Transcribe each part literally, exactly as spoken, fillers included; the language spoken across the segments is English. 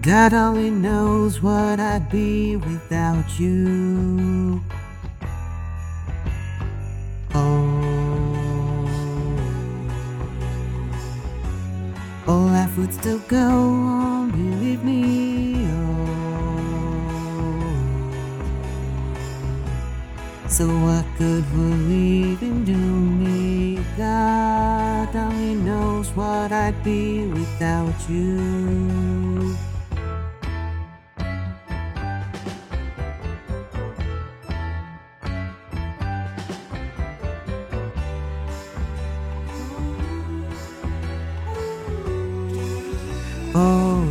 God only knows what I'd be without you. Oh, oh, life would still go on, believe me. Oh, so what good would leaving do me? God only knows what I'd be without you. Oh,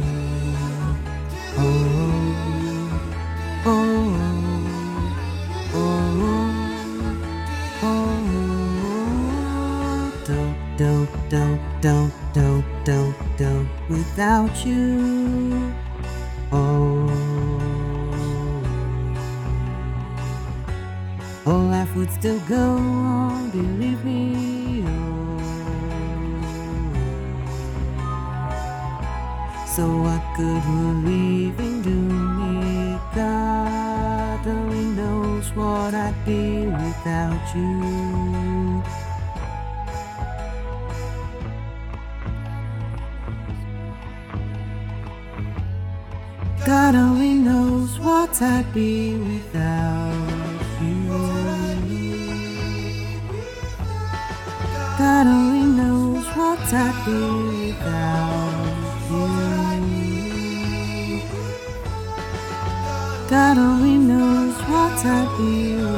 oh, oh, oh, oh, don't, don't, don't, don't, don't, don't, don't, without you. Oh, oh, life would still go on, believe me. Oh, so what good would leaving do me? God only knows what I'd be without you. God only knows what I'd be without you. God only knows what I'd be without you. God only knows what I'd be